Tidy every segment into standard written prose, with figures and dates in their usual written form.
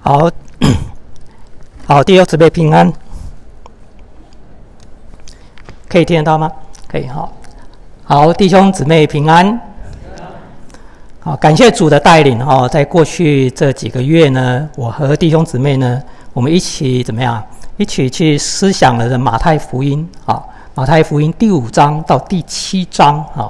好，好，弟兄姊妹平安，可以听得到吗？可以，好，弟兄姊妹平安。好，感谢主的带领哈，在过去这几个月呢，我和弟兄姊妹呢，我们一起怎么样？一起去思想了马太福音啊，马太福音第5章到第7章啊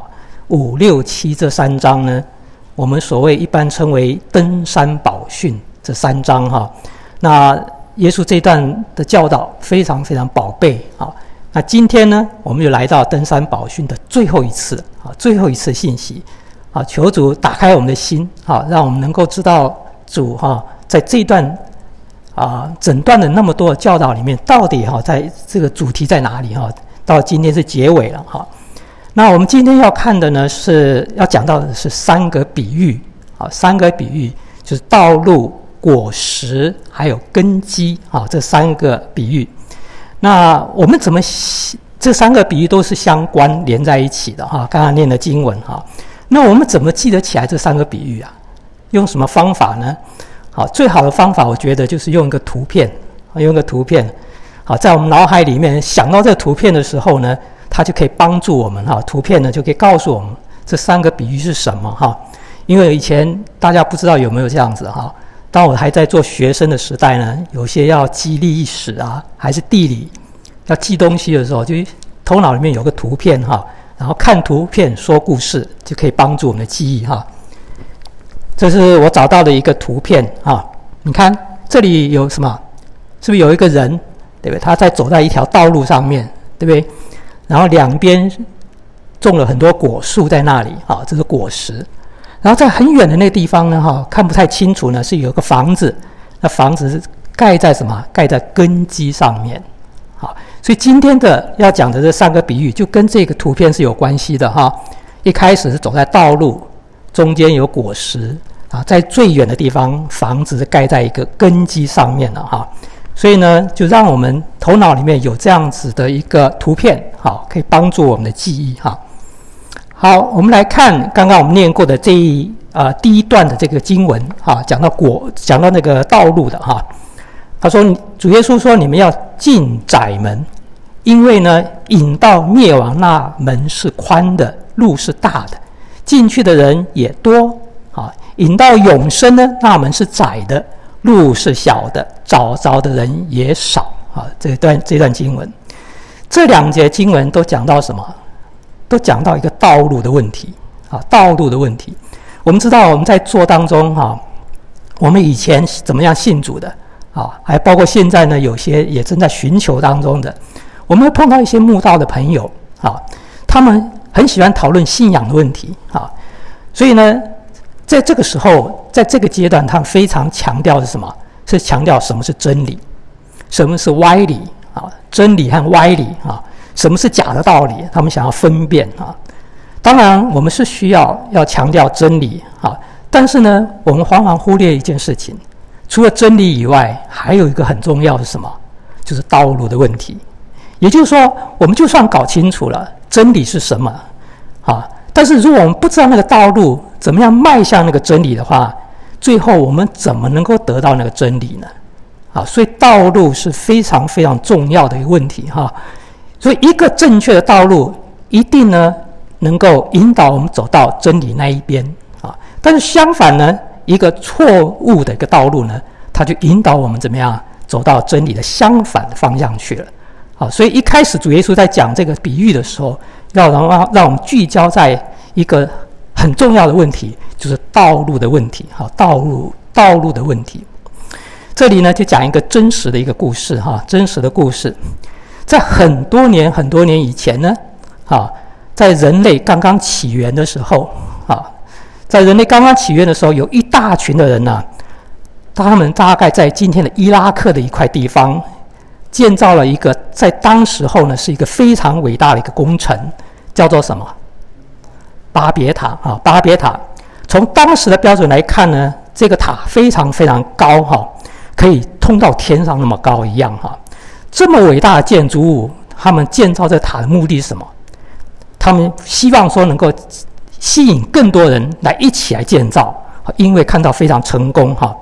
，5、6、7这3章呢，我们所谓一般称为登山宝训这3章哈。那耶稣这段的教导非常非常宝贝啊。那今天呢，我们就来到登山宝训的最后一次啊，最后一次信息啊，求主打开我们的心啊，让我们能够知道主哈，在这段整段的那么多的教导里面，到底在这个主题在哪里哈？到今天是结尾了哈。那我们今天要看的呢，是要讲到的是3个比喻啊，3个比喻就是道路、果实还有根基啊，这3个比喻。那我们怎么这3个比喻都是相关连在一起的哈？刚刚念的经文哈，那我们怎么记得起来这3个比喻啊？用什么方法呢？好，最好的方法我觉得就是用一个图片，好，在我们脑海里面想到这个图片的时候呢，它就可以帮助我们哈。图片呢就可以告诉我们这3个比喻是什么哈。因为以前大家不知道有没有这样子哈，当我还在做学生的时代呢，有些要记历史啊，还是地理要记东西的时候，就头脑里面有个图片哈，然后看图片说故事，就可以帮助我们的记忆哈。这是我找到的一个图片啊，你看这里有什么？是不是有一个人，对不对？他在走在一条道路上面，对不对？然后两边种了很多果树在那里啊，这是果实。然后在很远的那个地方呢，看不太清楚呢，是有个房子，那房子是盖在什么？盖在根基上面。好，所以今天的要讲的这3个比喻，就跟这个图片是有关系的哈。一开始是走在道路，中间有果实啊，在最远的地方，房子是盖在一个根基上面了哈。所以呢，就让我们头脑里面有这样子的一个图片，好，可以帮助我们的记忆哈。好，我们来看刚刚我们念过的第一段的这个经文哈，讲到那个道路的哈。他说，主耶稣说，你们要进窄门，因为呢，引到灭亡那门是宽的，路是大的，进去的人也多啊。引到永生呢，那门是窄的，路是小的，找着的人也少啊。这段经文，这2节经文都讲到什么？都讲到一个道路的问题啊，道路的问题。我们知道我们在做当中哈，我们以前怎么样信主的啊，还包括现在呢，有些也正在寻求当中的。我们会碰到一些慕道的朋友啊，他们很喜欢讨论信仰的问题啊，所以呢，在这个时候，在这个阶段，他们非常强调的是什么？是强调什么是真理，什么是歪理啊？真理和歪理啊，什么是假的道理？他们想要分辨啊。当然，我们是需要强调真理啊，但是呢，我们往往忽略一件事情，除了真理以外，还有一个很重要的是什么？就是道路的问题。也就是说，我们就算搞清楚了真理是什么啊，但是如果我们不知道那个道路怎么样迈向那个真理的话，最后我们怎么能够得到那个真理呢？啊，所以道路是非常非常重要的一个问题哈。所以一个正确的道路，一定呢能够引导我们走到真理那一边啊。但是相反呢，一个错误的一个道路呢，它就引导我们怎么样走到真理的相反的方向去了。好，所以一开始主耶稣在讲这个比喻的时候，让我们聚焦在一个很重要的问题，就是道路的问题。好，道路的问题。这里呢就讲一个真实的一个故事哈，真实的故事。在很多年以前呢，在人类刚刚起源的时候，有一大群的人呢，他们大概在今天的伊拉克的一块地方，建造了一个在当时候呢是一个非常伟大的一个工程，叫做什么？巴别塔啊，巴别塔。从当时的标准来看呢，这个塔非常非常高哈，可以通到天上那么高一样哈。这么伟大的建筑物，他们建造这塔的目的是什么？他们希望说能够吸引更多人来一起来建造，因为看到非常成功哈。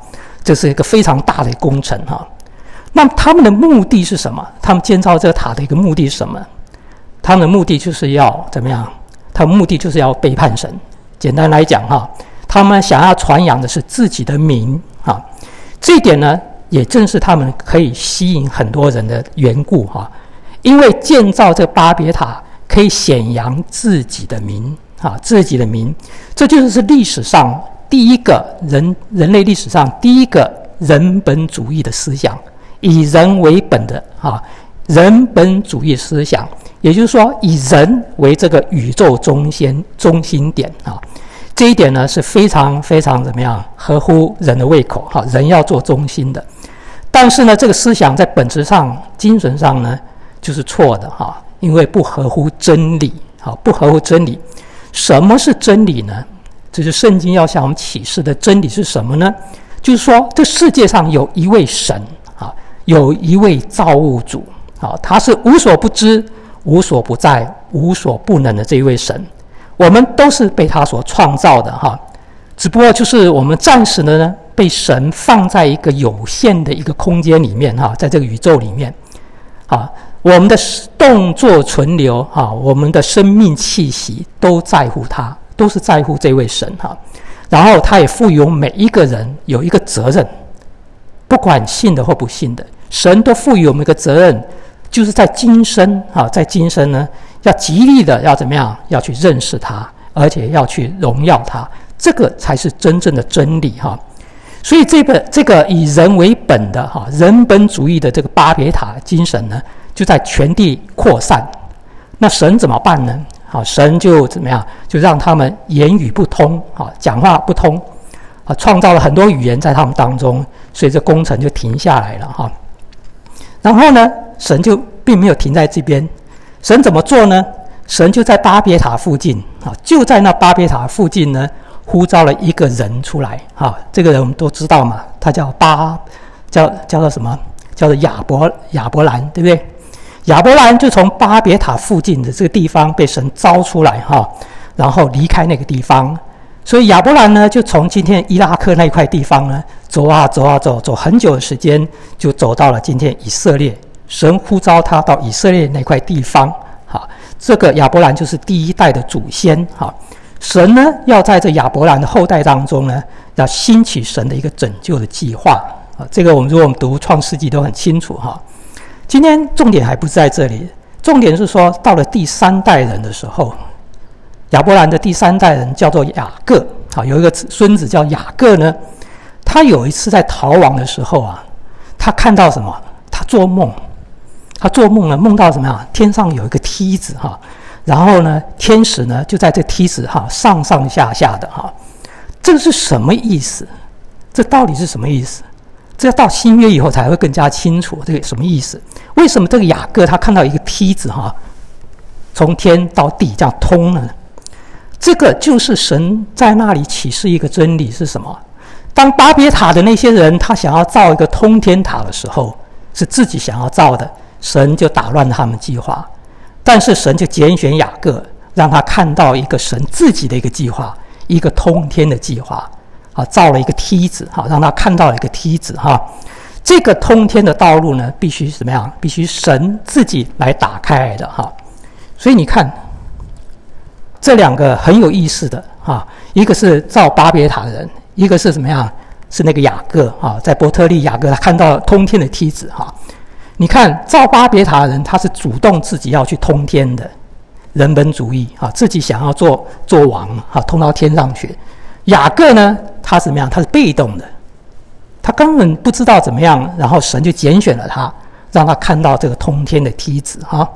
这是一个非常大的工程哈。那么他们的目的是什么？他们建造这个塔的一个目的是什么？他们的目的就是要怎么样？他们目的就是要背叛神。简单来讲哈，他们想要传扬的是自己的名啊。这一点呢，也正是他们可以吸引很多人的缘故哈。因为建造这巴别塔可以显扬自己的名啊，自己的名，这就是历史上第一个人类历史上第一个人本主义的思想，以人为本的啊，人本主义思想，也就是说以人为这个宇宙中心点啊。这一点呢是非常非常怎么样合乎人的胃口哈，人要做中心的。但是呢，这个思想在本质上、精神上呢就是错的哈，因为不合乎真理啊，不合乎真理。什么是真理呢？这是圣经要向我们启示的真理是什么呢？就是说，这世界上有一位神啊，有一位造物主啊，他是无所不知、无所不在、无所不能的这一位神。我们都是被他所创造的哈，只不过就是我们暂时的呢，被神放在一个有限的一个空间里面哈，在这个宇宙里面啊，我们的动作存留啊，我们的生命气息都在乎他，都是在乎这位神哈。然后他也赋予我们每一个人有一个责任，不管信的或不信的，神都赋予我们一个责任，就是在今生啊，在今生呢，要极力的要怎么样，要去认识他，而且要去荣耀他，这个才是真正的真理哈。所以这个以人为本的哈，人本主义的这个巴别塔精神呢，就在全地扩散。那神怎么办呢？好，神就怎么样？就让他们言语不通，好，讲话不通，啊，创造了很多语言在他们当中，所以这工程就停下来了哈。然后呢，神就并没有停在这边，神怎么做呢？神就在巴别塔附近啊，就在那巴别塔附近呢，呼召了一个人出来啊。这个人我们都知道嘛，他叫做什么？叫做亚伯兰，对不对？亚伯兰就从巴别塔附近的这个地方被神招出来哈，然后离开那个地方。所以亚伯兰呢，就从今天伊拉克那块地方呢，走很久的时间，就走到了今天以色列。神呼召他到以色列那块地方，好，这个亚伯兰就是第一代的祖先。好，神呢要在这亚伯兰的后代当中呢，要兴起神的一个拯救的计划。这个如果我们读创世纪都很清楚哈。今天重点还不是在这里，重点是说到了第三代人的时候，亚伯兰的第三代人叫做雅各，有一个孙子叫雅各呢，他有一次在逃亡的时候啊，他看到什么？他做梦呢，梦到什么呀？天上有一个梯子哈，然后呢，天使呢就在这梯子哈上上下下的哈，这个是什么意思？这到底是什么意思？这要到新约以后才会更加清楚这个什么意思。为什么这个雅各他看到一个梯子哈，从天到地这样通呢？这个就是神在那里启示一个真理是什么？当巴别塔的那些人他想要造一个通天塔的时候，是自己想要造的，神就打乱了他们计划。但是神就拣选雅各，让他看到一个神自己的一个计划，一个通天的计划。造了一个梯子，让他看到了一个梯子哈。这个通天的道路呢，必须怎么样？必须神自己来打开来的哈。所以你看，这两个很有意思的哈，一个是造巴别塔的人，一个是怎么样？是那个雅各哈，在伯特利雅各他看到通天的梯子哈。你看造巴别塔的人，他是主动自己要去通天的，人本主义啊，自己想要做王啊，通到天上去。雅各呢，他是怎么样？他是被动的，他根本不知道怎么样，然后神就拣选了他，让他看到这个通天的梯子哈。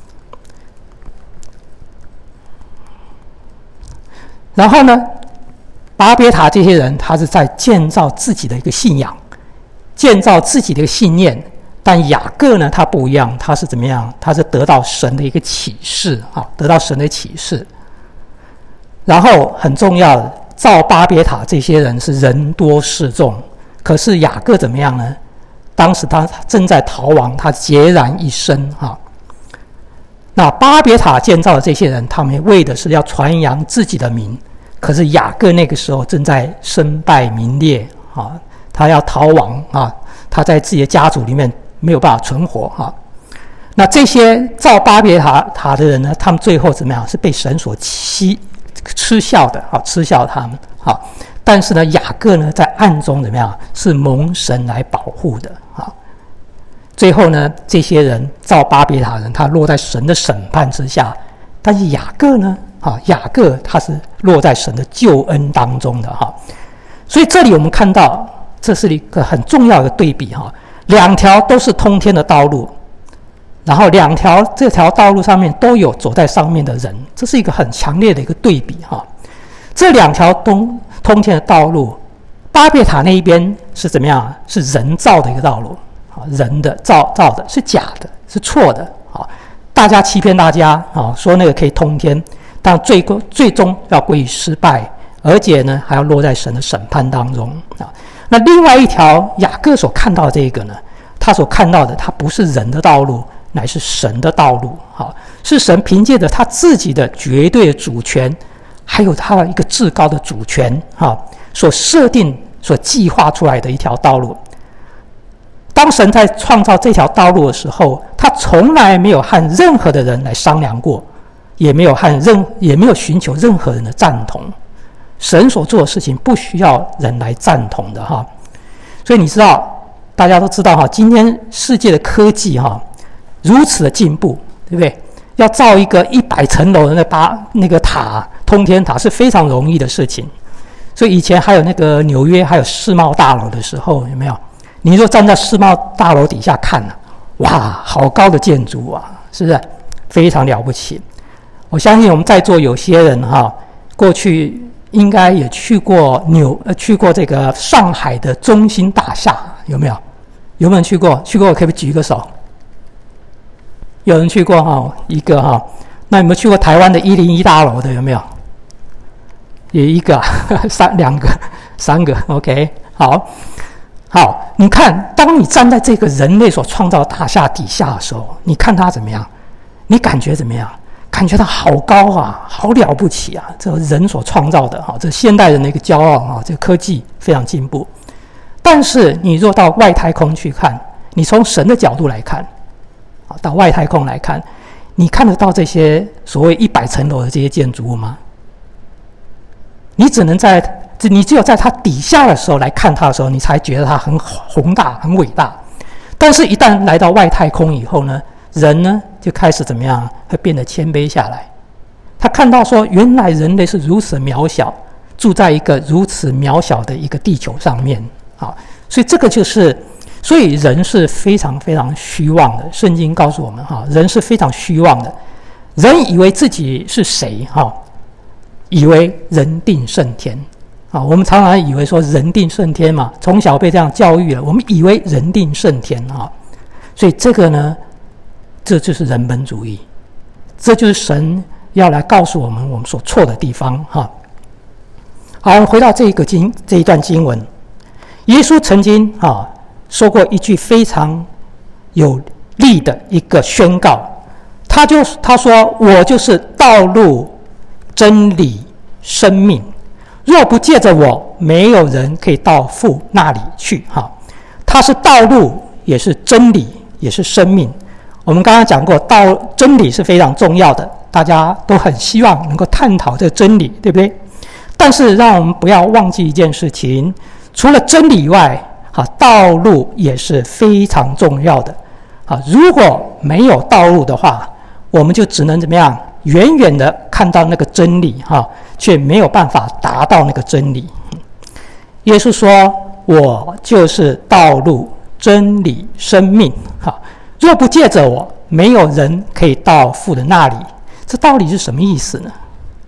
然后呢，巴别塔这些人，他是在建造自己的一个信仰，建造自己的一个信念。但雅各呢，他不一样，他是怎么样？他是得到神的一个启示啊，得到神的启示。然后很重要的。造巴别塔这些人是人多势众，可是雅各怎么样呢？当时他正在逃亡，他孑然一身哈。那巴别塔建造的这些人，他们为的是要传扬自己的名，可是雅各那个时候正在身败名裂啊， 他要逃亡啊，他在自己的家族里面没有办法存活啊。那这些造巴别塔的人呢，他们最后怎么样？是被神所嗤笑的啊，嗤笑他们啊。但是呢，雅各呢，在暗中怎么样？是蒙神来保护的啊。最后呢，这些人造巴别塔人，他落在神的审判之下。但是雅各呢，雅各他是落在神的救恩当中的哈。所以这里我们看到，这是一个很重要的对比哈。两条都是通天的道路。然后这条道路上面都有走在上面的人，这是一个很强烈的一个对比哈。这两条通天的道路，巴别塔那一边是怎么样？是人造的一个道路，人的造的是假的，是错的啊！大家欺骗大家啊，说那个可以通天，但最终要归于失败，而且呢还要落在神的审判当中啊。那另外一条雅各所看到的这个呢，他所看到的，他不是人的道路。乃是神的道路，是神凭借着他自己的绝对的主权，还有他的一个至高的主权，所设定、所计划出来的一条道路。当神在创造这条道路的时候，他从来没有和任何的人来商量过，也没有寻求任何人的赞同。神所做的事情不需要人来赞同的哈。所以你知道，大家都知道哈，今天世界的科技哈。如此的进步，对不对？要造一个100层楼的那个塔，通天塔是非常容易的事情。所以以前还有那个纽约还有世贸大楼的时候，有没有？你若站在世贸大楼底下看啊，哇，好高的建筑啊，是不是非常了不起？我相信我们在座有些人哈，过去应该也去过这个上海的中心大厦，有没有？有没有人去过？去过可不可以举个手？有人去过哈，一个哈，那有没有去过台湾的101大楼的？有没有？也一个、3个 ，OK， 好，你看，当你站在这个人类所创造的大厦底下的时候，你看它怎么样？你感觉怎么样？感觉它好高啊，好了不起啊！这个人所创造的哈，这现代人的一个骄傲啊，这个科技非常进步。但是你若到外太空去看，你从神的角度来看。到外太空来看，你看得到这些所谓100层楼的这些建筑物吗？你只有在它底下的时候来看它的时候，你才觉得它很宏大、很伟大。但是，一旦来到外太空以后呢，人呢就开始怎么样？会变得谦卑下来。他看到说，原来人类是如此渺小，住在一个如此渺小的一个地球上面啊！所以这个就是。所以人是非常非常虚妄的，圣经告诉我们人是非常虚妄的。人以为自己是谁以为人定胜天我们常常以为说人定胜天嘛，从小被这样教育了，我们以为人定胜天所以这个呢，这就是人本主义，这就是神要来告诉我们我们所错的地方好，我们回到这一段经文，耶稣曾经说过一句非常有力的一个宣告，他说：“我就是道路、真理、生命，若不借着我，没有人可以到父那里去。”他是道路，也是真理，也是生命。我们刚刚讲过，真理是非常重要的，大家都很希望能够探讨这个真理，对不对？但是让我们不要忘记一件事情，除了真理以外，道路也是非常重要的。如果没有道路的话，我们就只能怎么样？远远的看到那个真理，却没有办法达到那个真理。耶稣说：“我就是道路、真理、生命。若不借着我，没有人可以到父的那里。”这到底是什么意思呢？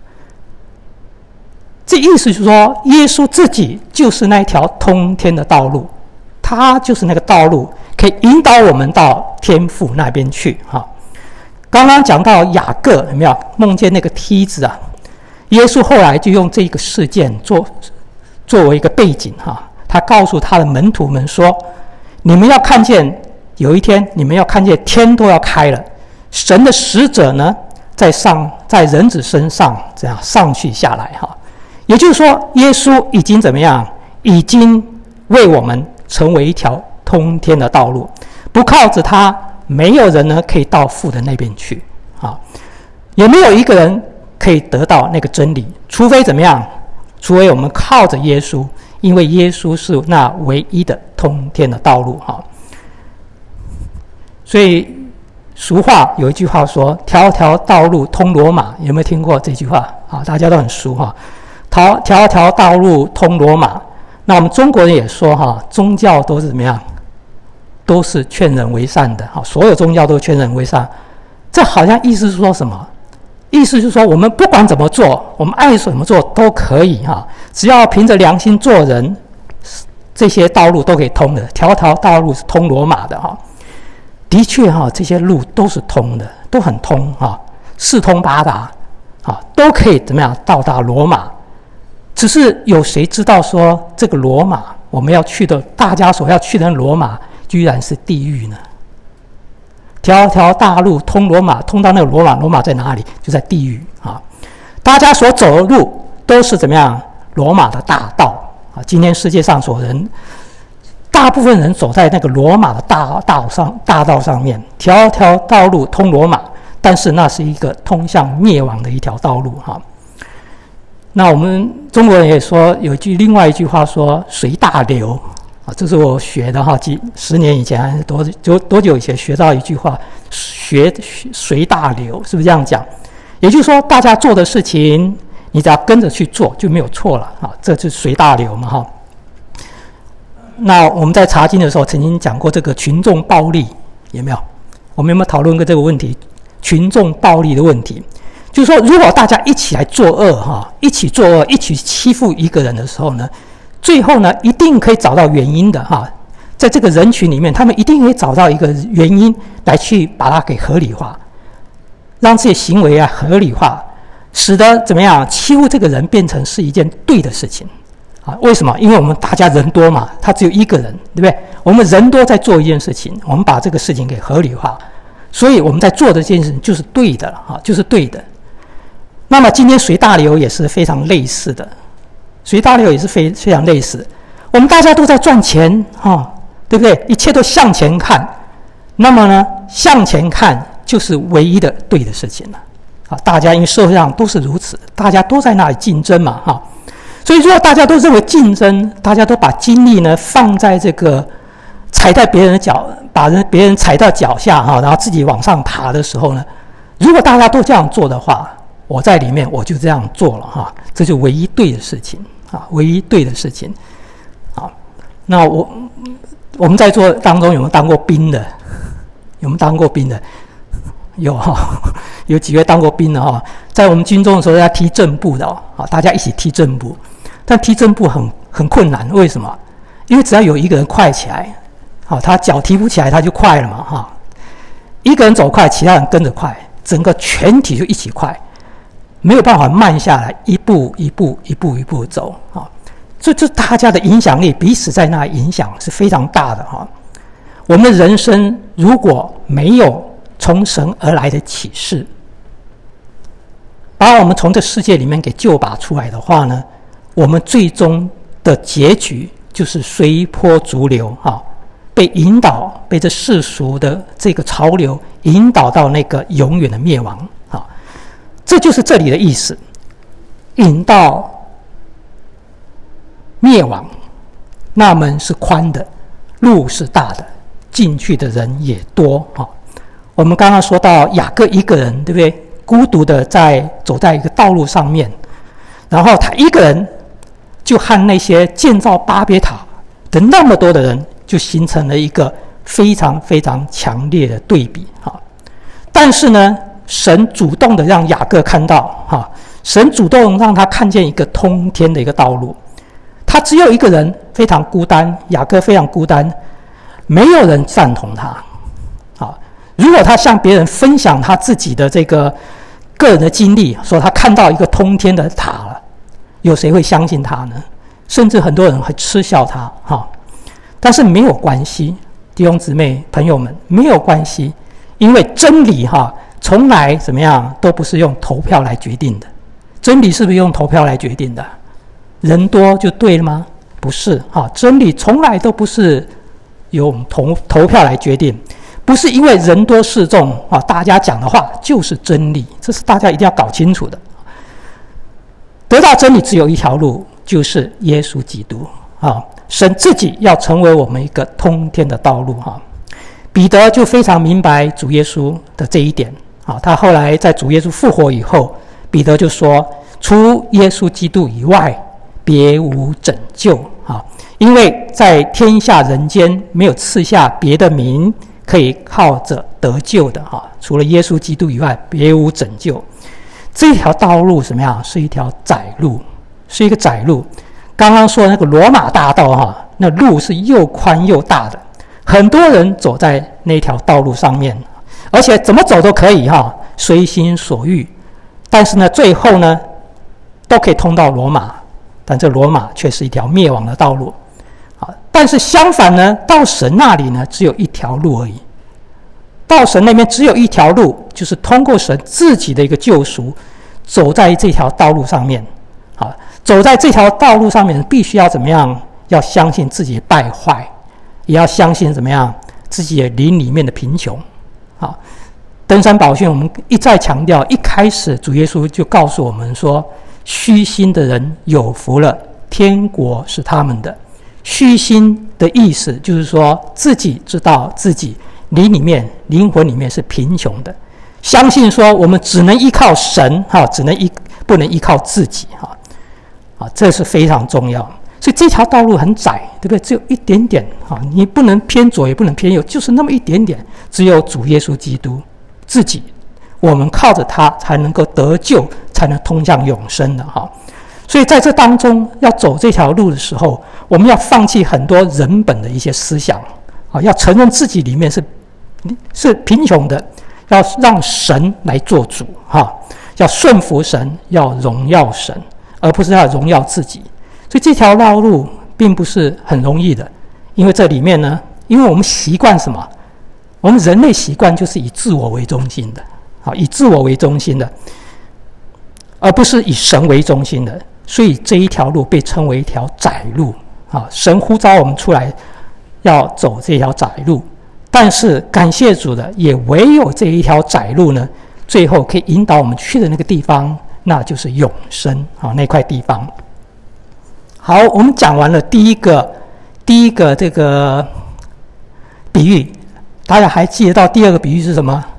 这意思就是说，耶稣自己就是那条通天的道路。他就是那个道路，可以引导我们到天父那边去刚刚讲到雅各有没有梦见那个梯子啊？耶稣后来就用这个事件作为一个背景他告诉他的门徒们说：“你们要看见有一天，你们要看见天都要开了，神的使者呢在人子身上这样上去下来也就是说，耶稣已经怎么样？已经为我们成为一条通天的道路。不靠着他，没有人呢可以到父的那边去啊，也没有一个人可以得到那个真理，除非怎么样？除非我们靠着耶稣，因为耶稣是那唯一的通天的道路哈。所以俗话有一句话说：“条条道路通罗马。”有没有听过这句话啊？大家都很熟哈。条条道路通罗马。那我们中国人也说哈，宗教都是怎么样？都是劝人为善的哈，所有宗教都劝人为善。这好像意思是说什么？意思就是说，我们不管怎么做，我们爱怎么做都可以哈，只要凭着良心做人，这些道路都可以通的。条条道路是通罗马的哈，的确哈，这些路都是通的，都很通哈，四通八达，啊，都可以怎么样到达罗马？只是有谁知道说这个罗马我们要去的，大家所要去的罗马，居然是地狱呢？条条大路通罗马，通到那个罗马，罗马在哪里？就在地狱啊！大家所走的路都是怎么样？罗马的大道啊！今天世界上大部分人走在那个罗马的大道上面，条条道路通罗马，但是那是一个通向灭亡的一条道路哈。那我们中国人也说有另外一句话说“随大流”。啊，这是我学的哈，10年以前还是多久以前学到一句话，随大流，是不是这样讲？也就是说，大家做的事情，你只要跟着去做就没有错了啊，这是随大流嘛哈。那我们在查经的时候曾经讲过这个群众暴力，有没有？我们有没有讨论过这个问题？群众暴力的问题，就是说，如果大家一起来作恶哈，一起作恶，一起欺负一个人的时候呢？最后呢，一定可以找到原因的哈，在这个人群里面，他们一定可以找到一个原因来去把它给合理化，让这些行为啊合理化，使得怎么样欺负这个人变成是一件对的事情啊？为什么？因为我们大家人多嘛，他只有一个人，对不对？我们人多在做一件事情，我们把这个事情给合理化，所以我们在做的这件事情就是对的了啊，就是对的。那么今天随大流也是非常类似的。随大流也是非常类似，我们大家都在赚钱哈，对不对？一切都向前看，那么呢，向前看就是唯一的对的事情了啊！大家因为社会上都是如此，大家都在那里竞争嘛哈，所以如果大家都认为竞争，大家都把精力呢放在这个踩在别人的脚，把别人踩到脚下哈，然后自己往上爬的时候呢，如果大家都这样做的话，我在里面我就这样做了哈，这就唯一对的事情。啊，唯一对的事情。好，那我们在座当中有没有当过兵的？有没有当过兵的？有哈，有几位当过兵的哈。在我们军中的时候，要踢正步的哦，大家一起踢正步。但踢正步很困难，为什么？因为只要有一个人快起来，好，他脚提不起来，他就快了嘛哈。一个人走快，其他人跟着快，整个全体就一起快。没有办法慢下来，一步一步走啊！所以这大家的影响力，彼此在那影响是非常大的哈。我们的人生如果没有从神而来的启示，把我们从这世界里面给救拔出来的话呢，我们最终的结局就是随波逐流哈，被引导，被这世俗的这个潮流引导到那个永远的灭亡。这就是这里的意思，引到灭亡，那门是宽的，路是大的，进去的人也多啊。我们刚刚说到雅各一个人，对不对？孤独的走在一个道路上面，然后他一个人就和那些建造巴别塔的那么多的人，就形成了一个非常非常强烈的对比啊。但是呢，神主动的让雅各看到哈，神主动让他看见一个通天的一个道路。他只有一个人，非常孤单，雅各非常孤单，没有人赞同他。好，如果他向别人分享他自己的这个个人的经历，说他看到一个通天的塔了，有谁会相信他呢？甚至很多人会嗤笑他哈。但是没有关系，弟兄姊妹朋友们，没有关系，因为真理哈。从来怎么样都不是用投票来决定的，真理是不是用投票来决定的？人多就对了吗？ 不是真理从来都不是用投票来决定，不是因为人多势众大家讲的话就是真理，这是大家一定要搞清楚的。得到真理只有一条路，就是耶稣基督神自己要成为我们一个通天的道路彼得就非常明白主耶稣的这一点他后来在主耶稣复活以后，彼得就说，除耶稣基督以外别无拯救因为在天下人间没有赐下别的名可以靠着得救的除了耶稣基督以外别无拯救。这条道路什么样？是一条窄路，是一个窄路。刚刚说那个罗马大道那路是又宽又大的，很多人走在那条道路上面，而且怎么走都可以随心所欲。但是呢，最后呢，都可以通到罗马，但这罗马却是一条灭亡的道路。但是相反呢，到神那里呢，只有一条路而已。到神那边只有一条路，就是通过神自己的一个救赎，走在这条道路上面。走在这条道路上面，必须要怎么样？要相信自己败坏，也要相信怎么样？自己的灵里面的贫穷。登山宝训我们一再强调，一开始主耶稣就告诉我们说，虚心的人有福了，天国是他们的。虚心的意思就是说，自己知道自己灵魂里面是贫穷的，相信说我们只能依靠神不能依靠自己这是非常重要。所以这条道路很窄，对不对？只有一点点你不能偏左也不能偏右，就是那么一点点。只有主耶稣基督自己，我们靠着他才能够得救，才能通向永生的所以在这当中要走这条路的时候，我们要放弃很多人本的一些思想要承认自己里面是贫穷的，要让神来做主要顺服神，要荣耀神，而不是要荣耀自己。所以这条道路并不是很容易的，因为这里面呢，因为我们习惯什么？我们人类习惯就是以自我为中心的以自我为中心的，而不是以神为中心的。所以这一条路被称为一条窄路神呼召我们出来要走这条窄路，但是感谢主的，也唯有这一条窄路呢，最后可以引导我们去的那个地方，那就是永生那块地方。好，我们讲完了第一个这个比喻，大家还记得到第二个比喻是什么？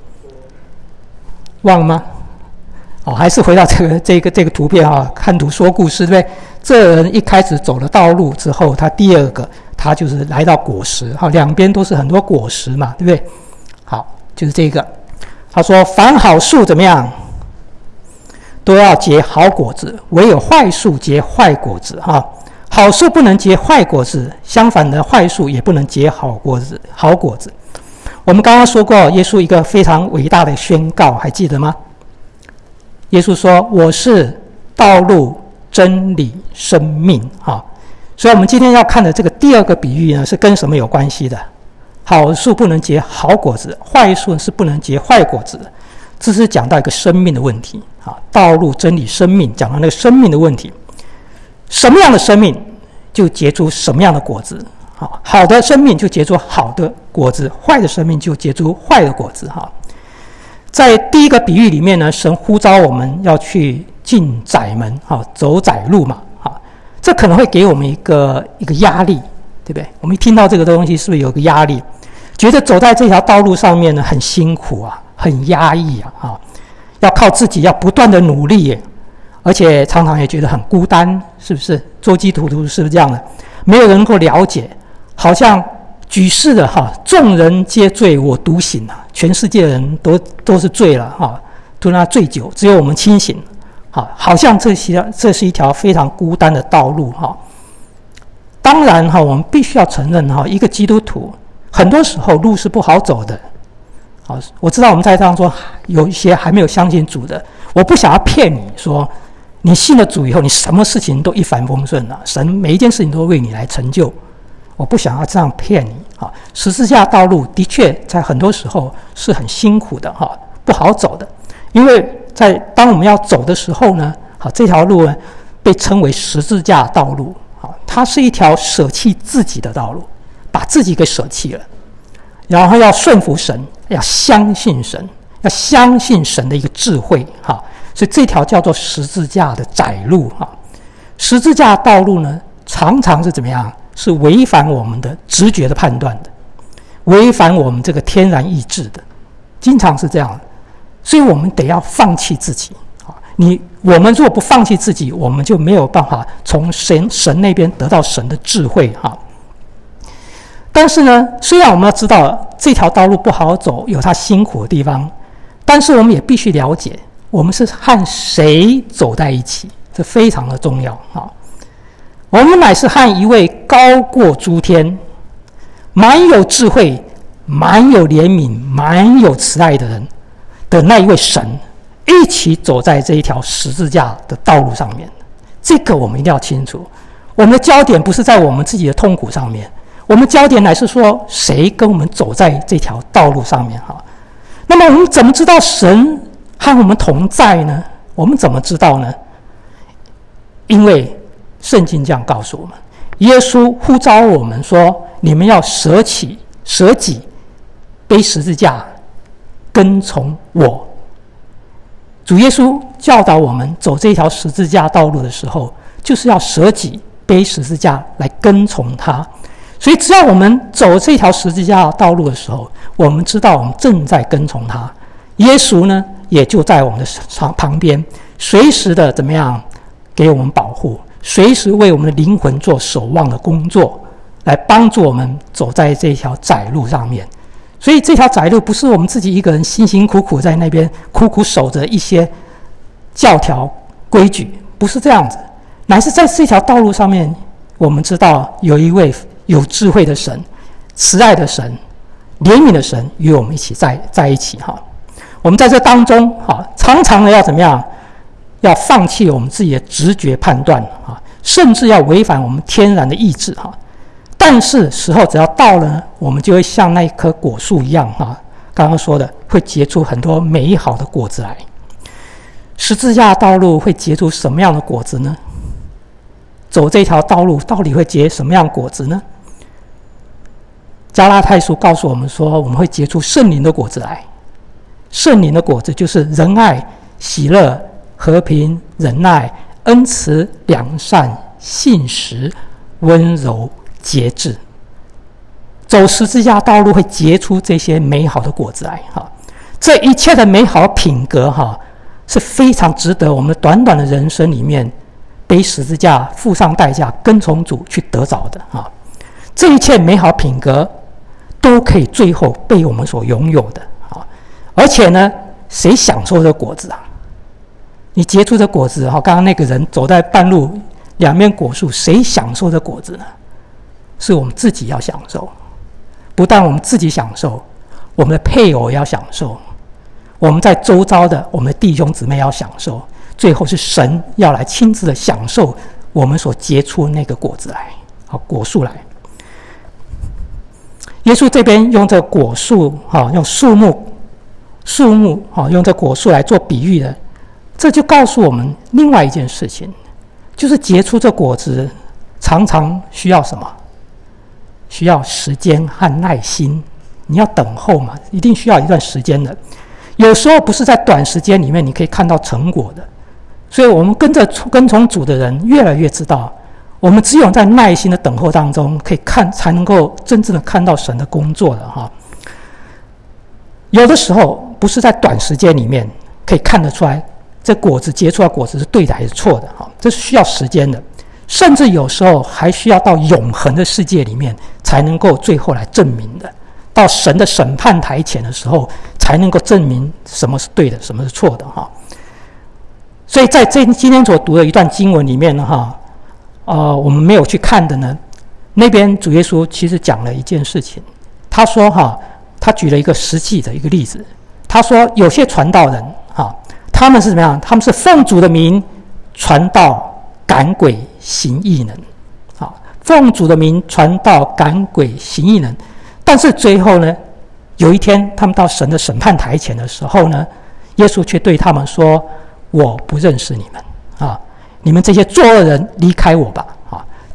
忘了吗？还是回到这个图片看图说故事，对不对？这人一开始走了道路之后，他第二个他就是来到果实两边都是很多果实嘛，对不对？好，就是这个。他说，凡好树怎么样？都要结好果子，唯有坏树结坏果子好树不能结坏果子，相反的坏树也不能结好果子。我们刚刚说过耶稣一个非常伟大的宣告，还记得吗？耶稣说，我是道路真理生命所以我们今天要看的这个第二个比喻呢，是跟什么有关系的？好树不能结好果子，坏树是不能结坏果子的。这是讲到一个生命的问题道路真理生命，讲到那个生命的问题，什么样的生命就结出什么样的果子好的生命就结出好的果子，坏的生命就结出坏的果子在第一个比喻里面呢，神呼召我们要去进窄门走窄路嘛这可能会给我们一个压力，对不对？我们一听到这个东西是不是有个压力，觉得走在这条道路上面呢很辛苦很压抑要靠自己，要不断的努力而且常常也觉得很孤单，是不是？做基督徒是不是这样的？没有人能够了解，好像举世的众人皆醉我独醒全世界的人都是醉了都在醉酒，只有我们清醒好像这是一条非常孤单的道路当然我们必须要承认一个基督徒很多时候路是不好走的我知道我们在当中有一些还没有相信主的，我不想要骗你说你信了主以后，你什么事情都一帆风顺了，神每一件事情都为你来成就，我不想要这样骗你十字架道路的确在很多时候是很辛苦的不好走的，因为当我们要走的时候呢这条路呢被称为十字架道路它是一条舍弃自己的道路，把自己给舍弃了，然后要顺服神，要相信神，要相信神的一个智慧，所以这条叫做十字架的窄路，十字架的道路呢，常常是怎么样？是违反我们的直觉的判断的，违反我们这个天然意志的，经常是这样的。所以我们得要放弃自己。我们如果不放弃自己，我们就没有办法从神那边得到神的智慧。但是呢，虽然我们要知道这条道路不好走，有它辛苦的地方，但是我们也必须了解，我们是和谁走在一起，这非常的重要。我们乃是和一位高过诸天、满有智慧、满有怜悯、满有慈爱的人的那一位神一起走在这一条十字架的道路上面。这个我们一定要清楚，我们的焦点不是在我们自己的痛苦上面，我们焦点乃是说谁跟我们走在这条道路上面。那么我们怎么知道神和我们同在呢？我们怎么知道呢？因为圣经这样告诉我们，耶稣呼召我们说，你们要舍己，背十字架，跟从我。主耶稣教导我们走这条十字架道路的时候，就是要舍己背十字架来跟从他。所以只要我们走这条十字架道路的时候，我们知道我们正在跟从他，耶稣呢也就在我们的旁边，随时的怎么样给我们保护，随时为我们的灵魂做守望的工作，来帮助我们走在这条窄路上面。所以这条窄路不是我们自己一个人辛辛苦苦在那边苦苦守着一些教条规矩，不是这样子，乃是在这条道路上面，我们知道有一位有智慧的神、慈爱的神、怜悯的神与我们一起在一起。我们在这当中常常的要怎么样？要放弃我们自己的直觉判断，甚至要违反我们天然的意志。但是时候只要到了呢，我们就会像那一棵果树一样，刚刚说的会结出很多美好的果子来。十字架道路会结出什么样的果子呢？走这条道路到底会结什么样的果子呢？加拉太书告诉我们说，我们会结出圣灵的果子来。圣灵的果子就是仁爱、喜乐、和平、忍耐、恩慈、良善、信实、温柔、节制。走十字架道路会结出这些美好的果子来。这一切的美好品格是非常值得我们短短的人生里面背十字架、付上代价、跟从主去得着的。这一切美好品格都可以最后被我们所拥有的。而且呢，谁享受这果子啊？你结出这果子，刚刚那个人走在半路，两边果树，谁享受这果子呢？是我们自己要享受。不但我们自己享受，我们的配偶也要享受，我们在周遭的我们的弟兄姊妹要享受，最后是神要来亲自的享受我们所结出那个果子来，果树来。耶稣这边用这果树，用树木，用这果树来做比喻的，这就告诉我们另外一件事情，就是结出这果子常常需要什么？需要时间和耐心。你要等候嘛，一定需要一段时间的。有时候不是在短时间里面你可以看到成果的。所以我们跟从主的人越来越知道，我们只有在耐心的等候当中可以看，才能够真正的看到神的工作的。有的时候不是在短时间里面可以看得出来这果子结出来果子是对的还是错的，这是需要时间的。甚至有时候还需要到永恒的世界里面才能够最后来证明的，到神的审判台前的时候才能够证明什么是对的，什么是错的。所以在今天所读的一段经文里面呢，我们没有去看的呢，那边主耶稣其实讲了一件事情。他说他举了一个实际的一个例子。他说有些传道人他们是怎么样？他们是奉主的名传道赶鬼行异能，奉主的名传道赶鬼行异能，但是最后呢，有一天他们到神的审判台前的时候呢，耶稣却对他们说：“我不认识你们，你们这些作恶人离开我吧。”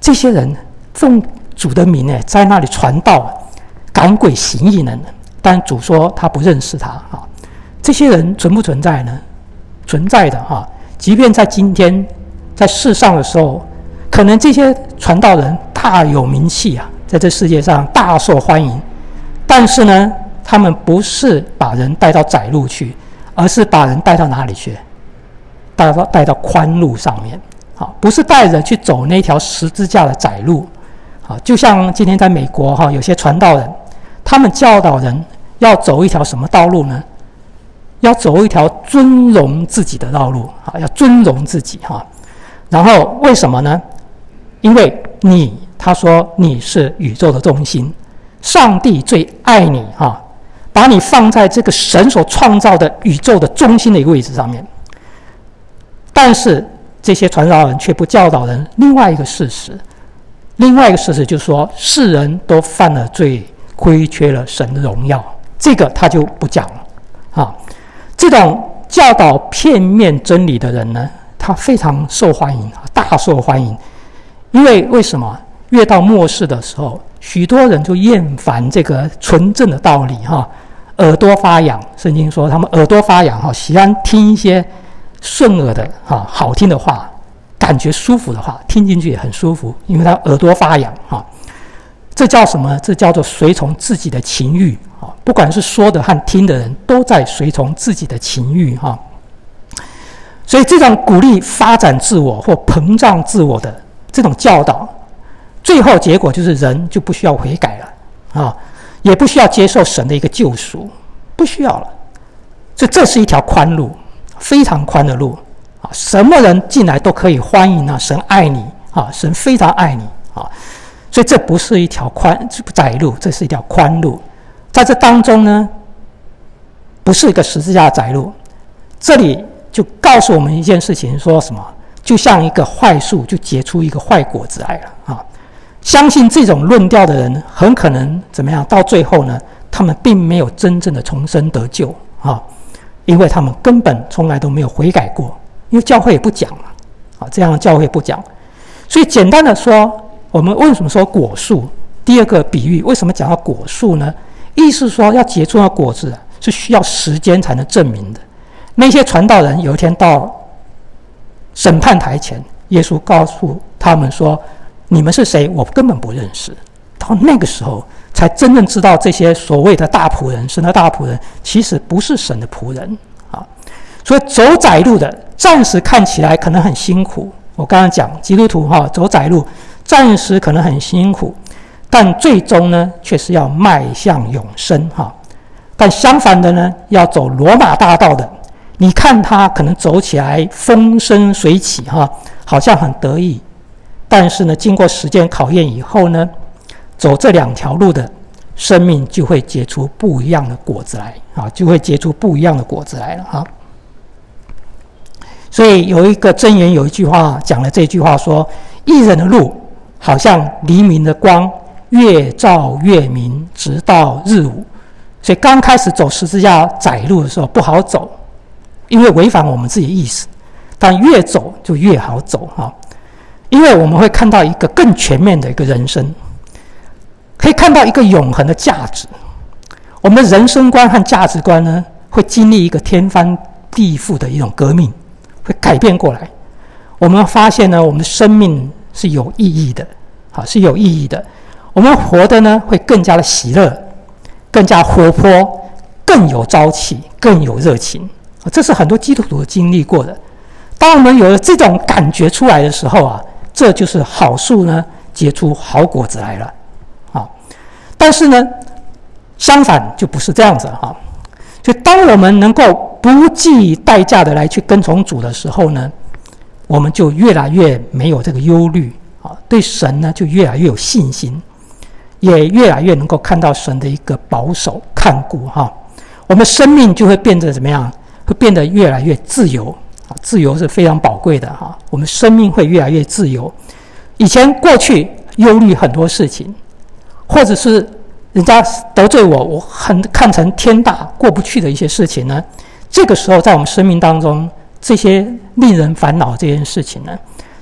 这些人奉主的名在那里传道，赶鬼行异能，但主说他不认识他啊。这些人存不存在呢？存在的哈。即便在今天在世上的时候，可能这些传道人大有名气啊，在这世界上大受欢迎，但是呢，他们不是把人带到窄路去，而是把人带到哪里去？带到宽路上面。好，不是带人去走那条十字架的窄路。好，就像今天在美国有些传道人，他们教导人要走一条什么道路呢？要走一条尊荣自己的道路，要尊荣自己哈。然后为什么呢？因为他说你是宇宙的中心，上帝最爱你哈，把你放在这个神所创造的宇宙的中心的一个位置上面。但是这些传道人却不教导人另外一个事实，就是说世人都犯了罪，亏缺了神的荣耀，这个他就不讲了啊。这种教导片面真理的人呢，他非常受欢迎，大受欢迎。因为为什么？越到末世的时候，许多人就厌烦这个纯正的道理耳朵发痒。圣经说他们耳朵发痒喜欢听一些顺耳的好听的话，感觉舒服的话，听进去也很舒服，因为他耳朵发痒这叫什么？这叫做随从自己的情欲不管是说的和听的人都在随从自己的情欲所以这种鼓励发展自我或膨胀自我的这种教导，最后结果就是人就不需要悔改了也不需要接受神的一个救赎，不需要了。所以这是一条宽路，非常宽的路什么人进来都可以欢迎神爱你神非常爱你所以这不是一条窄路，这是一条宽路。在这当中呢，不是一个十字架的窄路。这里就告诉我们一件事情，说什么？就像一个坏树就结出一个坏果子来了相信这种论调的人，很可能怎么样？到最后呢，他们并没有真正的重生得救因为他们根本从来都没有悔改过，因为教会也不讲这样的教会不讲。所以简单的说，我们为什么说果树？第二个比喻，为什么讲到果树呢？意思说要结出那果子是需要时间才能证明的。那些传道人有一天到审判台前，耶稣告诉他们说：“你们是谁？我根本不认识。”到那个时候才真正知道这些所谓的大仆人，神的大仆人其实不是神的仆人所以走窄路的暂时看起来可能很辛苦。我刚刚讲基督徒走窄路暂时可能很辛苦，但最终呢却是要迈向永生但相反的呢，要走罗马大道的，你看他可能走起来风生水起好像很得意，但是呢经过时间考验以后呢，走这两条路的生命就会结出不一样的果子来就会结出不一样的果子来了所以有一个箴言有一句话讲了这句话说：义人的路好像黎明的光，越照越明，直到日午。所以刚开始走十字架窄路的时候不好走，因为违反我们自己的意思，但越走就越好走因为我们会看到一个更全面的一个人生，可以看到一个永恒的价值。我们的人生观和价值观呢，会经历一个天翻地覆的一种革命，会改变过来。我们发现呢，我们的生命是有意义的是有意义的。我们活的呢会更加的喜乐，更加活泼，更有朝气，更有热情这是很多基督徒经历过的。当我们有了这种感觉出来的时候这就是好树呢结出好果子来了但是呢相反就不是这样子所以当我们能够不计代价的来去跟从主的时候呢，我们就越来越没有这个忧虑对神呢就越来越有信心，也越来越能够看到神的一个保守看顾我们生命就会变得怎么样？会变得越来越自由自由是非常宝贵的我们生命会越来越自由。以前过去忧虑很多事情，或者是人家得罪我很看成天大过不去的一些事情呢，这个时候在我们生命当中，这些令人烦恼这件事情呢，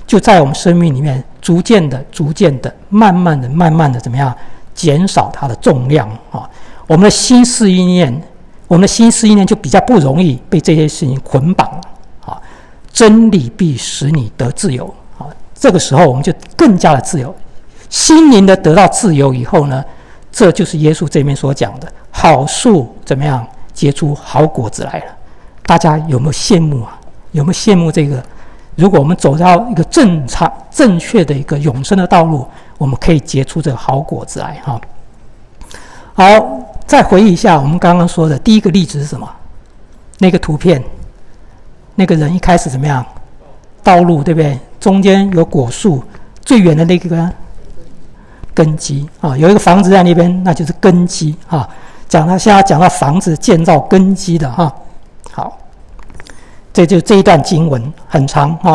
就在我们生命里面逐渐的、慢慢的怎么样减少它的重量啊？我们的心思意念就比较不容易被这些事情捆绑啊。真理必使你得自由啊！这个时候我们就更加的自由，心灵的得到自由以后呢，这就是耶稣这边所讲的好树怎么样结出好果子来了。大家有没有羡慕啊？有没有羡慕这个？如果我们走到一个正确的一个永生的道路，我们可以结出这个好果子来哈。好，再回忆一下我们刚刚说的第一个例子是什么？那个图片，那个人一开始怎么样？道路对不对？中间有果树，最远的那个根基啊，有一个房子在那边，那就是根基啊。现在讲到房子建造根基的哈。好，这一段经文很长哈。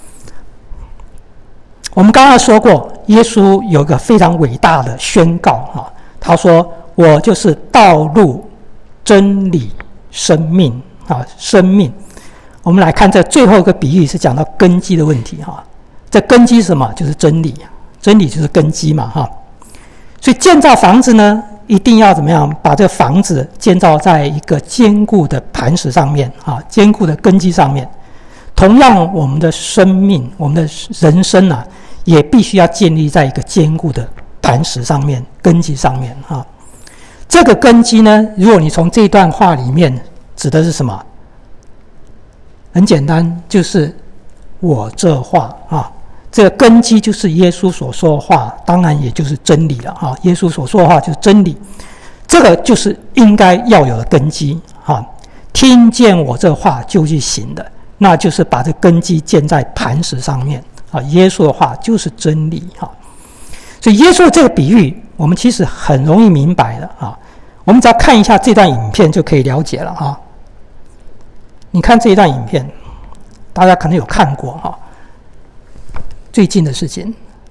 我们刚刚说过，耶稣有一个非常伟大的宣告哈，他说：“我就是道路、真理、生命啊，生命。”我们来看这最后一个比喻是讲到根基的问题哈。这根基是什么？就是真理，真理就是根基嘛哈。所以建造房子呢，一定要怎么样？把这个房子建造在一个坚固的磐石上面啊，坚固的根基上面。同样，我们的生命、我们的人生啊，也必须要建立在一个坚固的磐石上面、根基上面啊。这个根基呢，如果你从这段话里面指的是什么？很简单，就是我这话啊。这个根基就是耶稣所说的话，当然也就是真理了啊。耶稣所说的话就是真理，这个就是应该要有的根基啊。听见我这话就去行的，那就是把这根基建在磐石上面啊。耶稣的话就是真理啊。所以耶稣这个比喻，我们其实很容易明白的啊。我们只要看一下这段影片就可以了解了啊。你看这一段影片，大家可能有看过哈。最近的事情，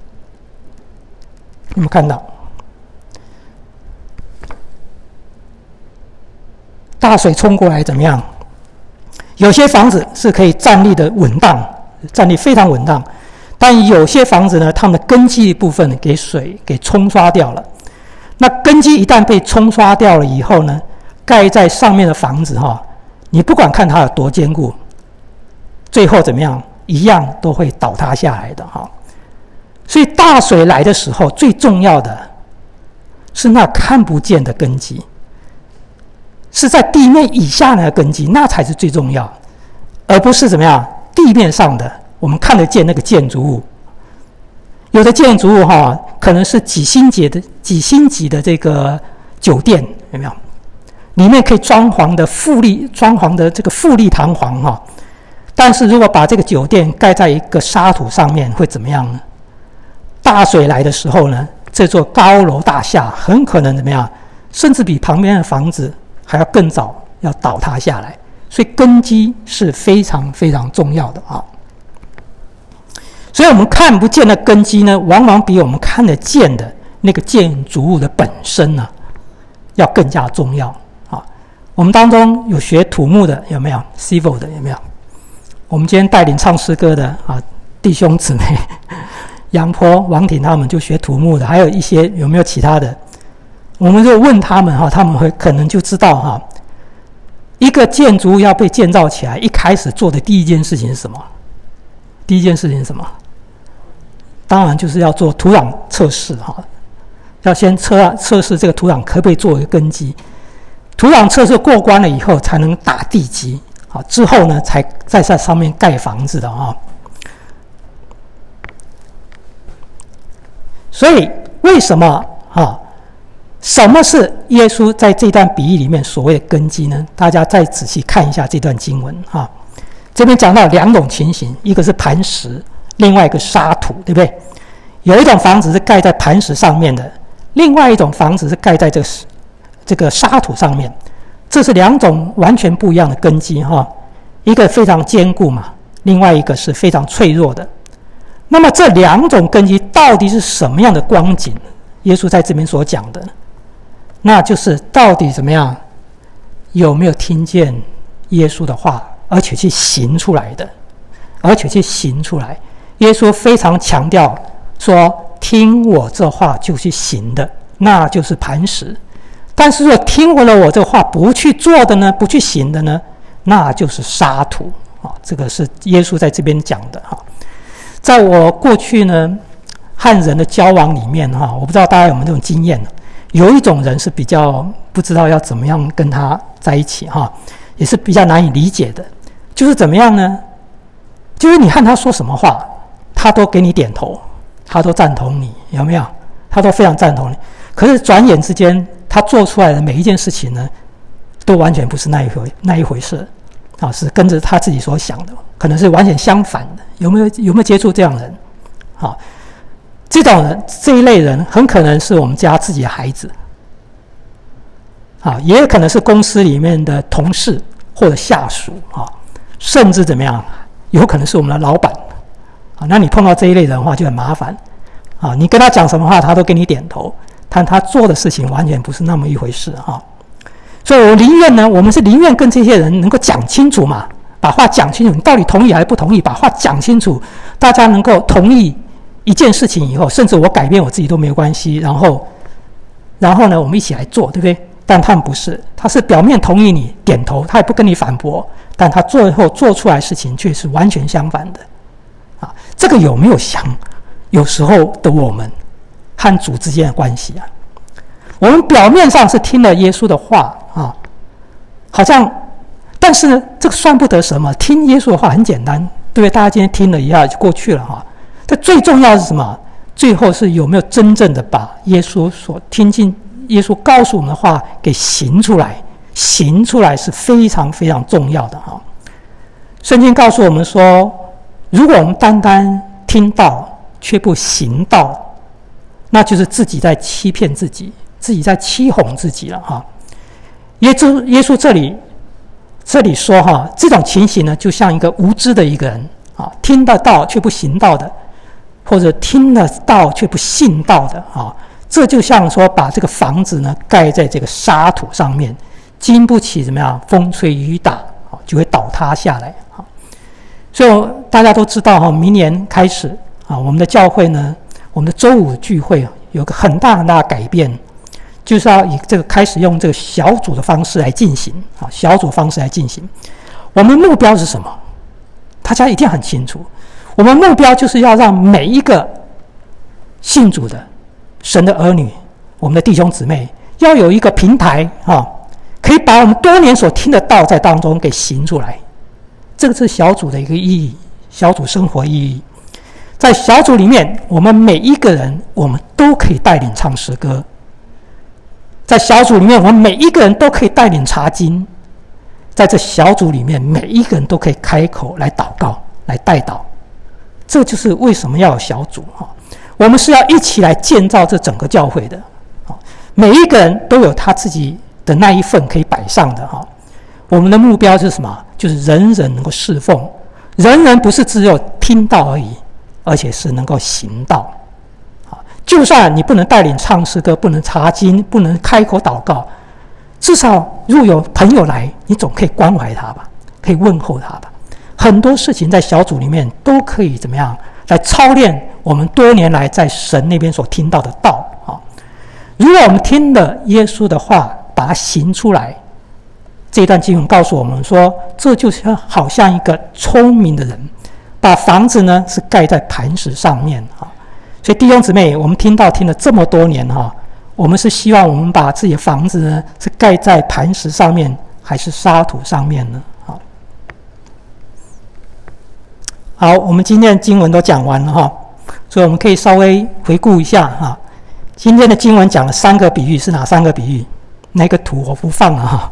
你们看到大水冲过来怎么样？有些房子是可以站立的稳当，站立非常稳当，但有些房子呢，它们的根基部分给水给冲刷掉了。那根基一旦被冲刷掉了以后呢，盖在上面的房子哈，你不管看它有多坚固，最后怎么样？一样都会倒塌下来的哈。所以大水来的时候，最重要的是那看不见的根基，是在地面以下的根基，那才是最重要，而不是怎么样地面上的我们看得见那个建筑物。有的建筑物哈，可能是几星级的这个酒店，有没有？里面可以装潢的富丽堂皇哈。但是如果把这个酒店盖在一个沙土上面，会怎么样呢？大水来的时候呢，这座高楼大厦很可能怎么样？甚至比旁边的房子还要更早要倒塌下来。所以根基是非常非常重要的啊。所以我们看不见的根基呢，往往比我们看得见的那个建筑物的本身呢，要更加重要啊。我们当中有学土木的有没有 ？Civil 的有没有？我们今天带领唱诗歌的啊弟兄姊妹，杨坡、王挺他们就学土木的，还有一些有没有其他的？我们就问他们哈，他们会可能就知道哈，一个建筑物要被建造起来，一开始做的第一件事情是什么？第一件事情是什么？当然就是要做土壤测试哈，要先测试这个土壤可不可以作为根基。土壤测试过关了以后，才能打地基。好，之后呢，才在上面盖房子的啊。所以为什么啊？什么是耶稣在这段比喻里面所谓的根基呢？大家再仔细看一下这段经文啊。这边讲到两种情形，一个是磐石，另外一个沙土，对不对？有一种房子是盖在磐石上面的，另外一种房子是盖在这个沙土上面。这是两种完全不一样的根基哈，一个非常坚固嘛，另外一个是非常脆弱的。那么这两种根基到底是什么样的光景？耶稣在这边所讲的，那就是到底怎么样，有没有听见耶稣的话，而且去行出来的，而且去行出来。 耶稣非常强调说，听我这话就去行的，那就是磐石。但是若听了我这话不去做的呢，不去行的呢，那就是沙土。这个是耶稣在这边讲的。在我过去呢和人的交往里面，我不知道大家有没有这种经验，有一种人是比较不知道要怎么样跟他在一起，也是比较难以理解的。就是怎么样呢？就是你和他说什么话，他都给你点头，他都赞同你，有没有？他都非常赞同你。可是转眼之间，他做出来的每一件事情呢，都完全不是那一回事，是跟着他自己所想的，可能是完全相反的。有没有接触这样的人？这种人，这一类人，很可能是我们家自己的孩子，也有可能是公司里面的同事或者下属，甚至怎么样，有可能是我们的老板。那你碰到这一类人的话就很麻烦。你跟他讲什么话，他都给你点头，但他做的事情完全不是那么一回事。所以我们是宁愿跟这些人能够讲清楚嘛，把话讲清楚，你到底同意还是不同意，把话讲清楚，大家能够同意一件事情以后，甚至我改变我自己都没有关系，然后呢，我们一起来做，对不对？但他们不是，他是表面同意你点头，他也不跟你反驳，但他最后做出来的事情却是完全相反的。这个有没有像有时候的我们和主之间的关系啊？我们表面上是听了耶稣的话好像，但是呢，这个算不得什么。听耶稣的话很简单，对不对？大家今天听了一下就过去了但最重要的是什么？最后是有没有真正的把耶稣所听进耶稣告诉我们的话给行出来？行出来是非常非常重要的圣经告诉我们说，如果我们单单听道却不行道，那就是自己在欺骗自己，自己在欺哄自己了耶稣这里说这种情形呢，就像一个无知的一个人听得道却不行道的，或者听了道却不信道的这就像说把这个房子呢盖在这个沙土上面，经不起怎么样风吹雨打就会倒塌下来所以大家都知道明年开始我们的教会呢，我们的周五聚会有个很大很大的改变，就是要以这个开始用这个小组的方式来进行小组方式来进行。我们目标是什么？大家一定很清楚，我们目标就是要让每一个信主的神的儿女，我们的弟兄姊妹，要有一个平台可以把我们多年所听的道在当中给行出来。这个是小组的一个意义，小组生活意义。在小组里面，我们每一个人，我们都可以带领唱诗歌。在小组里面，我们每一个人都可以带领查经。在这小组里面，每一个人都可以开口来祷告，来代祷。这就是为什么要有小组我们是要一起来建造这整个教会的每一个人都有他自己的那一份可以摆上的我们的目标是什么？就是人人能够侍奉，人人不是只有听道而已，而且是能够行道。就算你不能带领唱诗歌，不能查经，不能开口祷告，至少如果有朋友来，你总可以关怀他吧，可以问候他吧。很多事情在小组里面都可以怎么样来操练我们多年来在神那边所听到的道如果我们听了耶稣的话，把它行出来，这段经文告诉我们说，这就是好像一个聪明的人，把房子呢是盖在磐石上面所以弟兄姊妹，我们听了这么多年我们是希望我们把自己的房子呢是盖在磐石上面，还是沙土上面呢？好，我们今天的经文都讲完了所以我们可以稍微回顾一下今天的经文讲了3个比喻，是哪3个比喻？那个图我不放了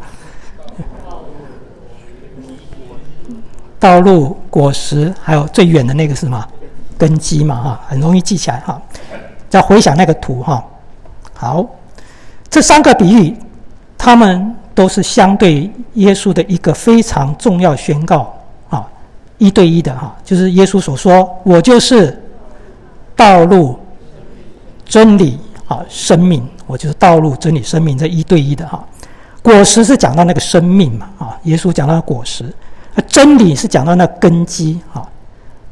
道路、果实，还有最远的那个是什么？根基嘛很容易记起来再回想那个图好，这3个比喻，他们都是相对耶稣的一个非常重要宣告一对一的就是耶稣所说，我就是道路、真理生命，我就是道路、真理、生命，这一对一的果实是讲到那个生命嘛耶稣讲到果实，真理是讲到那根基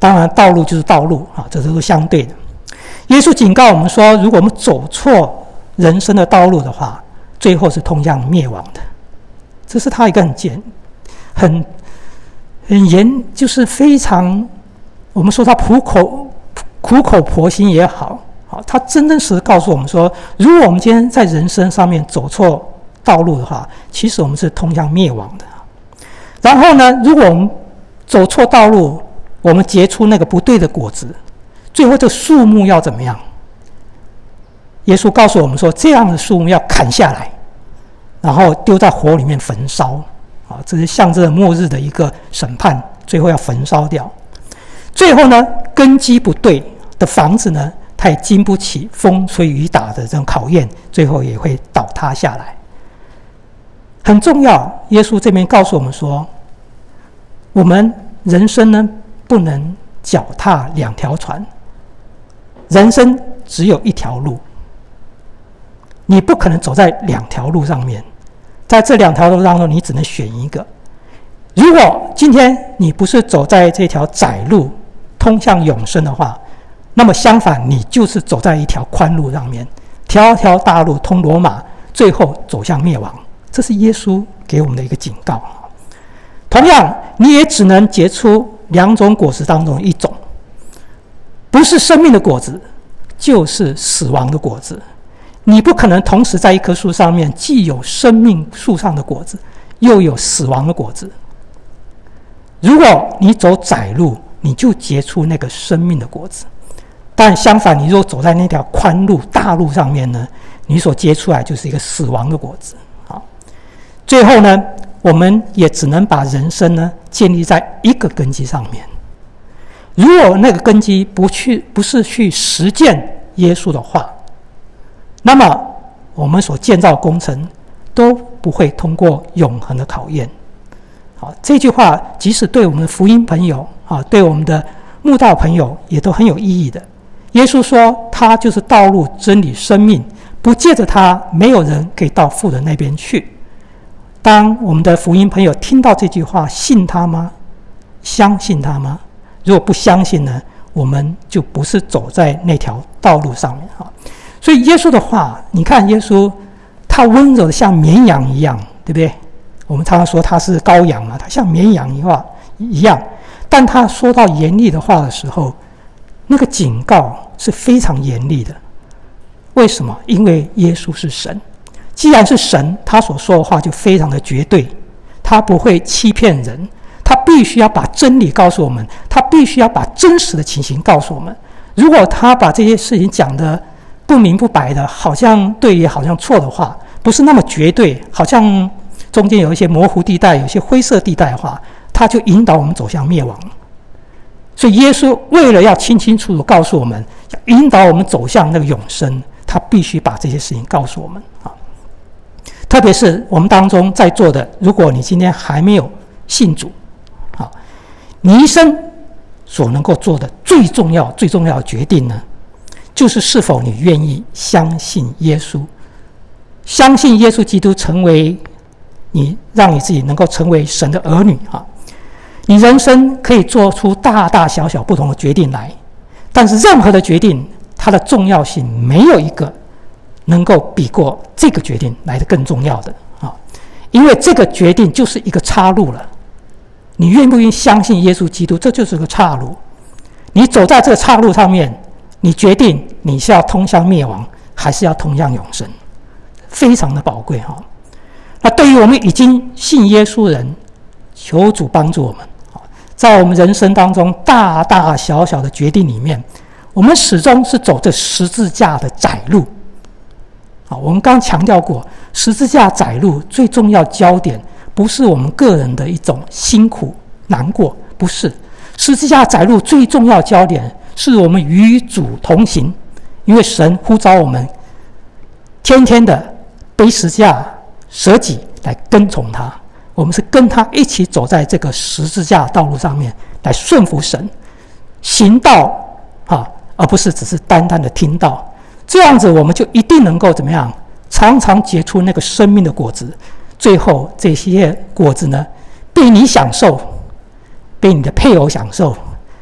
当然道路就是道路啊，这都是相对的。耶稣警告我们说，如果我们走错人生的道路的话，最后是通向灭亡的。这是他一个很严，就是非常，我们说他苦口婆心也好，他真实告诉我们说，如果我们今天在人生上面走错道路的话，其实我们是通向灭亡的。然后呢，如果我们走错道路，我们结出那个不对的果子，最后这树木要怎么样？耶稣告诉我们说，这样的树木要砍下来，然后丢在火里面焚烧。这是象征末日的一个审判，最后要焚烧掉。最后呢，根基不对的房子呢，它也经不起风吹雨打的这种考验，最后也会倒塌下来。很重要，耶稣这边告诉我们说，我们人生呢，不能脚踏两条船，人生只有一条路，你不可能走在两条路上面，在这两条路当中，你只能选一个。如果今天你不是走在这条窄路通向永生的话，那么相反，你就是走在一条宽路上面，条条大路通罗马，最后走向灭亡。这是耶稣给我们的一个警告。同样，你也只能结出两种果子当中一种，不是生命的果子，就是死亡的果子。你不可能同时在一棵树上面既有生命树上的果子，又有死亡的果子。如果你走窄路，你就结出那个生命的果子；但相反，你如果走在那条宽路大路上面呢，你所结出来就是一个死亡的果子。最后呢，我们也只能把人生呢建立在一个根基上面。如果那个根基不是去实践耶稣的话，那么我们所建造工程都不会通过永恒的考验。这句话即使对我们的福音朋友对我们的慕道朋友也都很有意义的。耶稣说，他就是道路、真理、生命，不借着他，没有人可以到父的那边去。当我们的福音朋友听到这句话，信他吗？相信他吗？如果不相信呢，我们就不是走在那条道路上面。所以耶稣的话，你看耶稣他温柔的像绵羊一样，对不对？我们常常说他是羔羊嘛，他像绵羊一样，但他说到严厉的话的时候，那个警告是非常严厉的。为什么？因为耶稣是神。既然是神，他所说的话就非常的绝对，他不会欺骗人，他必须要把真理告诉我们，他必须要把真实的情形告诉我们。如果他把这些事情讲得不明不白的，好像对也好像错的话，不是那么绝对，好像中间有一些模糊地带，有一些灰色地带的话，他就引导我们走向灭亡。所以耶稣为了要清清楚楚告诉我们，要引导我们走向那个永生，他必须把这些事情告诉我们。特别是我们当中在座的，如果你今天还没有信主，你一生所能够做的最重要的决定呢，就是是否你愿意相信耶稣，相信耶稣基督成为你，让你自己能够成为神的儿女。你人生可以做出大大小小不同的决定来，但是任何的决定，它的重要性没有一个能够比过这个决定来得更重要的。因为这个决定就是一个岔路了。你愿不愿意相信耶稣基督，这就是个岔路。你走在这个岔路上面，你决定你是要通向灭亡，还是要通向永生，非常的宝贵。那对于我们已经信耶稣的人，求主帮助我们，在我们人生当中大大小小的决定里面，我们始终是走这十字架的窄路。我们刚强调过，十字架窄路最重要焦点不是我们个人的一种辛苦难过，不是。十字架窄路最重要焦点是我们与主同行，因为神呼召我们天天的背十字架舍己来跟从他，我们是跟他一起走在这个十字架道路上面，来顺服神，行道而不是只是单单的听道。这样子我们就一定能够怎么样，常常结出那个生命的果子。最后这些果子呢，被你享受，被你的配偶享受，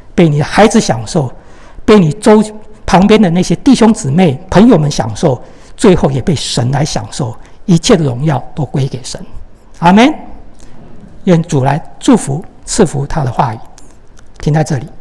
被你的孩子享受，被你旁边的那些弟兄姊妹、朋友们享受，最后也被神来享受，一切的荣耀都归给神。阿们。愿主来祝福赐福他的话语。停在这里。